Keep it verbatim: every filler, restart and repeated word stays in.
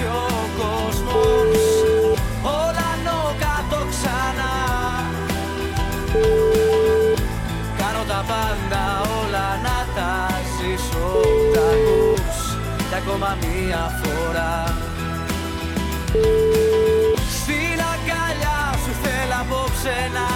αλλάξει ο κόσμος, όλα νο κάτω ξανά. Κάνω τα πάντα όλα να τα ζήσω. Τα ακούς κι ακόμα μία φορά. Στην αγκαλιά σου θέλω απόψε να